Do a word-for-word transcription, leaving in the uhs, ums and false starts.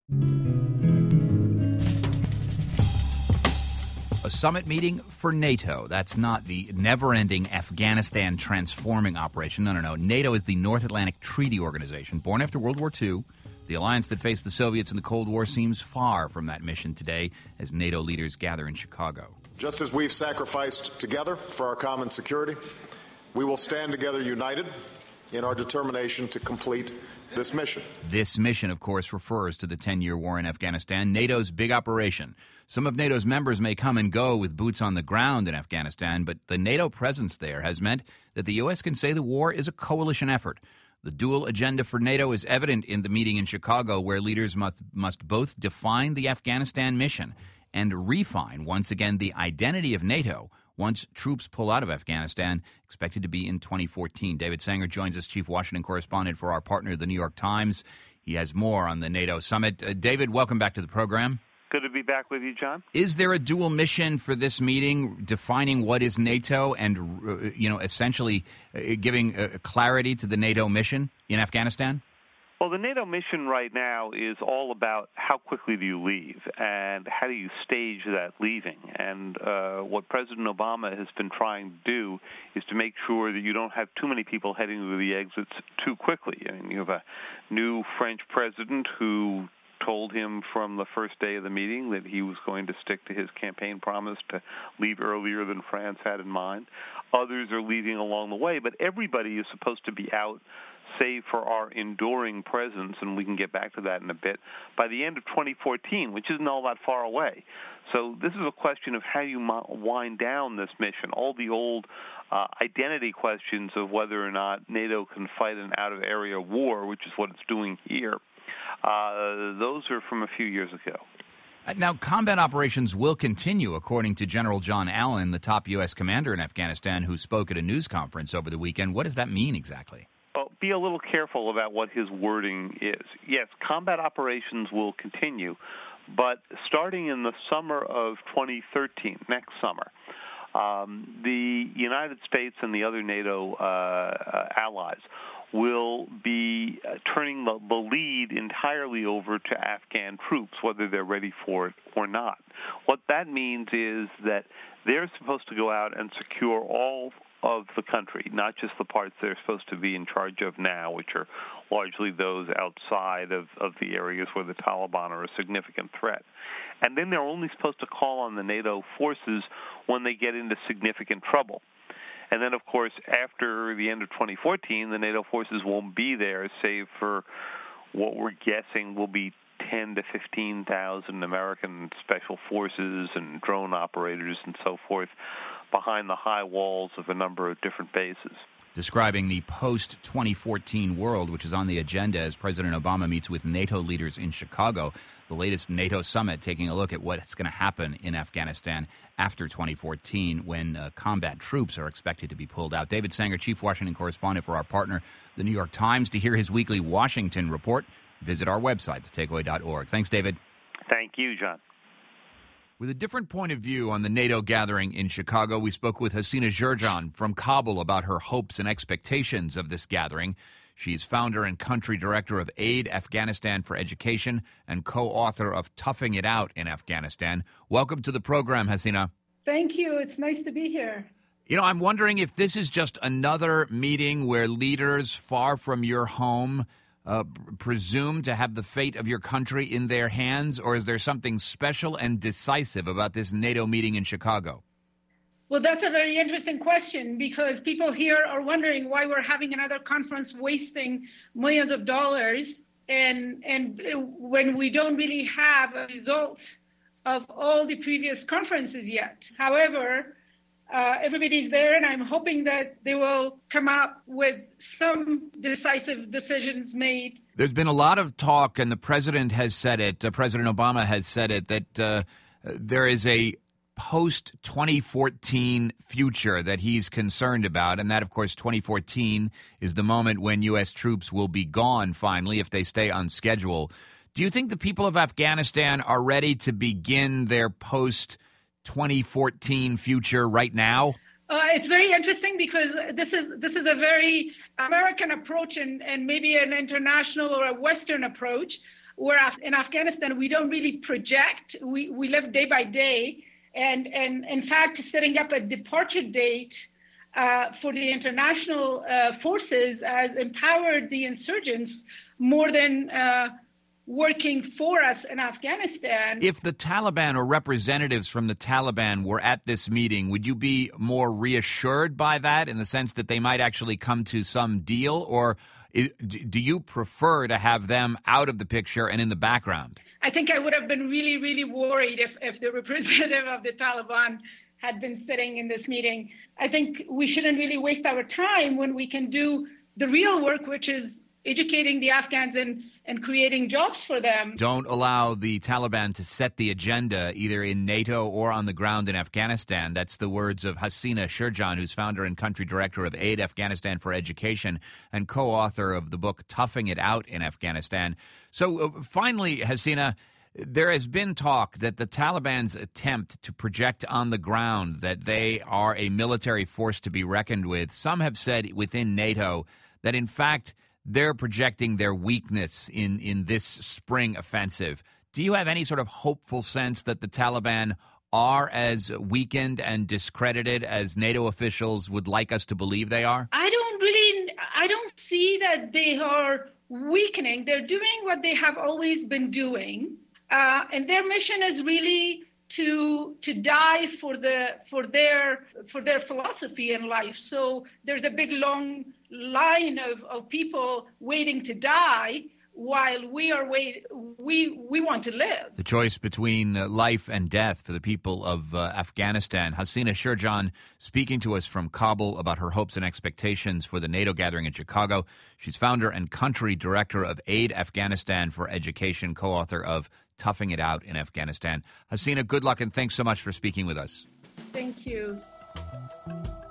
A summit meeting for NATO. That's not the never-ending Afghanistan transforming operation. No, no, no. NATO is the North Atlantic Treaty Organization, born after World War Two. The alliance that faced the Soviets in the Cold War seems far from that mission today as NATO leaders gather in Chicago. Just as we've sacrificed together for our common security, we will stand together united in our determination to complete this mission. This mission, of course, refers to the ten-year war in Afghanistan, NATO's big operation. Some of NATO's members may come and go with boots on the ground in Afghanistan, but the NATO presence there has meant that the U S can say the war is a coalition effort. The dual agenda for NATO is evident in the meeting in Chicago, where leaders must, must both define the Afghanistan mission and refine, once again, the identity of NATO once troops pull out of Afghanistan, expected to be in twenty fourteen. David Sanger joins us, chief Washington correspondent for our partner, The New York Times. He has more on the NATO summit. Uh, David, welcome back to the program. Good to be back with you, John. Is there a dual mission for this meeting, defining what is NATO and, uh, you know, essentially uh, giving uh, clarity to the NATO mission in Afghanistan? Well, the NATO mission right now is all about how quickly do you leave and how do you stage that leaving. And uh, what President Obama has been trying to do is to make sure that you don't have too many people heading to the exits too quickly. I mean, you have a new French president who told him from the first day of the meeting that he was going to stick to his campaign promise to leave earlier than France had in mind. Others are leaving along the way, but everybody is supposed to be out, save for our enduring presence, and we can get back to that in a bit, by the end of twenty fourteen, which isn't all that far away. So this is a question of how you wind down this mission. All the old uh, identity questions of whether or not NATO can fight an out-of-area war, which is what it's doing here, uh, those are from a few years ago. Now, combat operations will continue, according to General John Allen, the top U S commander in Afghanistan, who spoke at a news conference over the weekend. What does that mean exactly? Well, be a little careful about what his wording is. Yes, combat operations will continue, but starting in the summer of twenty thirteen, next summer, um, the United States and the other NATO uh, uh, allies will be uh, turning the, the lead entirely over to Afghan troops, whether they're ready for it or not. What that means is that they're supposed to go out and secure all of the country, not just the parts they're supposed to be in charge of now, which are largely those outside of, of the areas where the Taliban are a significant threat. And then they're only supposed to call on the NATO forces when they get into significant trouble. And then, of course, after the end of twenty fourteen, the NATO forces won't be there, save for what we're guessing will be ten to fifteen thousand American special forces and drone operators and so forth behind the high walls of a number of different bases. Describing the post-twenty fourteen world, which is on the agenda as President Obama meets with NATO leaders in Chicago, the latest NATO summit taking a look at what's going to happen in Afghanistan after twenty fourteen when uh, combat troops are expected to be pulled out. David Sanger, chief Washington correspondent for our partner, The New York Times. To hear his weekly Washington report, visit our website, the takeaway dot org. Thanks, David. Thank you, John. With a different point of view on the NATO gathering in Chicago, we spoke with Hasina Jurjan from Kabul about her hopes and expectations of this gathering. She's founder and country director of Aid Afghanistan for Education and co-author of Toughing It Out in Afghanistan. Welcome to the program, Hasina. Thank you. It's nice to be here. You know, I'm wondering if this is just another meeting where leaders far from your home Uh, presume to have the fate of your country in their hands, or is there something special and decisive about this NATO meeting in Chicago? Well, that's a very interesting question, because people here are wondering why we're having another conference wasting millions of dollars and and when we don't really have a result of all the previous conferences yet. However, Uh, everybody's there, and I'm hoping that they will come up with some decisive decisions made. There's been a lot of talk, and the president has said it, uh, President Obama has said it, that uh, there is a post-twenty fourteen future that he's concerned about, and that, of course, twenty fourteen is the moment when U S troops will be gone, finally, if they stay on schedule. Do you think the people of Afghanistan are ready to begin their post twenty fourteen future right now? Uh, it's very interesting because this is this is a very American approach and, and maybe an international or a Western approach. where in Afghanistan we don't really project. We, we live day by day. And, and in fact, setting up a departure date uh, for the international uh, forces has empowered the insurgents more than uh, working for us in Afghanistan. If the Taliban or representatives from the Taliban were at this meeting, would you be more reassured by that in the sense that they might actually come to some deal? Or do you prefer to have them out of the picture and in the background? I think I would have been really, really worried if, if the representative of the Taliban had been sitting in this meeting. I think we shouldn't really waste our time when we can do the real work, which is educating the Afghans and, and creating jobs for them. Don't allow the Taliban to set the agenda either in NATO or on the ground in Afghanistan. That's the words of Hasina Sherjan, who's founder and country director of Aid Afghanistan for Education and co-author of the book Toughing It Out in Afghanistan. So uh, finally, Hasina, there has been talk that the Taliban's attempt to project on the ground that they are a military force to be reckoned with, some have said within NATO that in fact they're projecting their weakness in, in this spring offensive. Do you have any sort of hopeful sense that the Taliban are as weakened and discredited as NATO officials would like us to believe they are? I don't really, I don't see that they are weakening. They're doing what they have always been doing. Uh, and their mission is really to to die for the for their for their philosophy in life. So there's a big long line of, of people waiting to die while we are wait we we want to live. The choice between life and death for the people of uh, Afghanistan. Hasina Sherjan speaking to us from Kabul about her hopes and expectations for the NATO gathering in Chicago. She's founder and country director of Aid Afghanistan for Education, co-author of Toughing It Out in Afghanistan. Hasina, good luck and thanks so much for speaking with us. Thank you.